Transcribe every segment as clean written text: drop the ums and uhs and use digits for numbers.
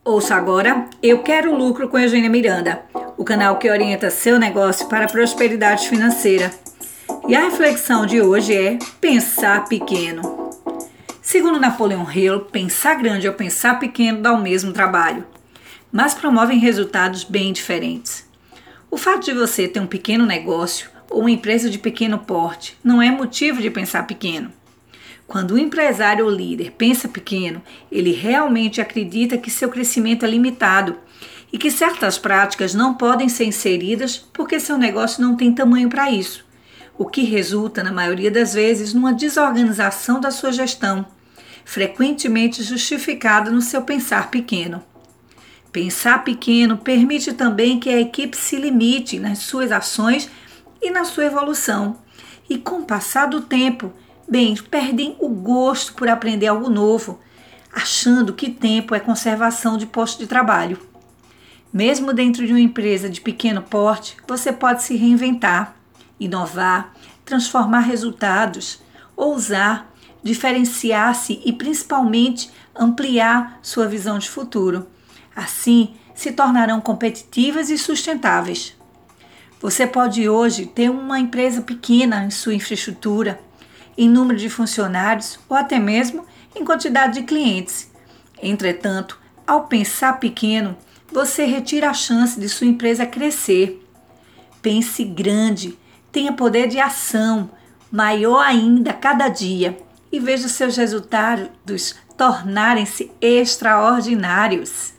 Ouça agora Eu Quero Lucro com Eugênia Miranda, o canal que orienta seu negócio para a prosperidade financeira. E a reflexão de hoje é pensar pequeno. Segundo Napoleon Hill, pensar grande ou pensar pequeno dá o mesmo trabalho, mas promovem resultados bem diferentes. O fato de você ter um pequeno negócio ou uma empresa de pequeno porte não é motivo de pensar pequeno. Quando o empresário ou líder pensa pequeno, ele realmente acredita que seu crescimento é limitado e que certas práticas não podem ser inseridas porque seu negócio não tem tamanho para isso, o que resulta, na maioria das vezes, numa desorganização da sua gestão, frequentemente justificada no seu pensar pequeno. Pensar pequeno permite também que a equipe se limite nas suas ações e na sua evolução, e com o passar do tempo, perdem o gosto por aprender algo novo, achando que tempo é conservação de posto de trabalho. Mesmo dentro de uma empresa de pequeno porte, você pode se reinventar, inovar, transformar resultados, ousar, diferenciar-se e principalmente ampliar sua visão de futuro. Assim, se tornarão competitivas e sustentáveis. Você pode hoje ter uma empresa pequena em sua infraestrutura, em número de funcionários ou até mesmo em quantidade de clientes. Entretanto, ao pensar pequeno, você retira a chance de sua empresa crescer. Pense grande, tenha poder de ação, maior ainda a cada dia, e veja seus resultados tornarem-se extraordinários.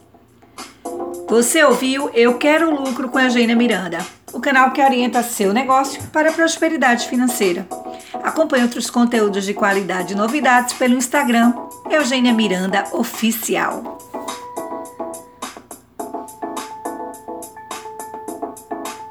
Você ouviu Eu Quero Lucro com Eugênia Miranda, o canal que orienta seu negócio para a prosperidade financeira. Acompanhe outros conteúdos de qualidade e novidades pelo Instagram Eugênia Miranda Oficial.